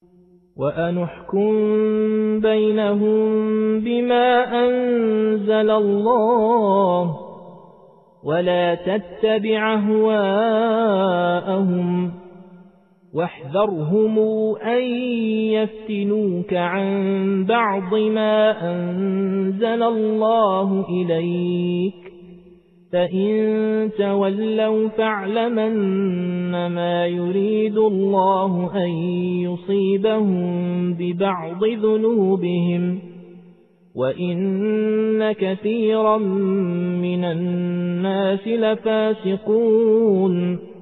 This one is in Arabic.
وأن احكم بينهم بما أنزل الله ولا تتبع أهواءهم واحذرهم أن يفتنوك عن بعض ما أنزل الله إليك فإن تولوا فاعلمن ما يريد الله أن يصيبهم ببعض ذنوبهم وإن كثيرا من الناس لفاسقون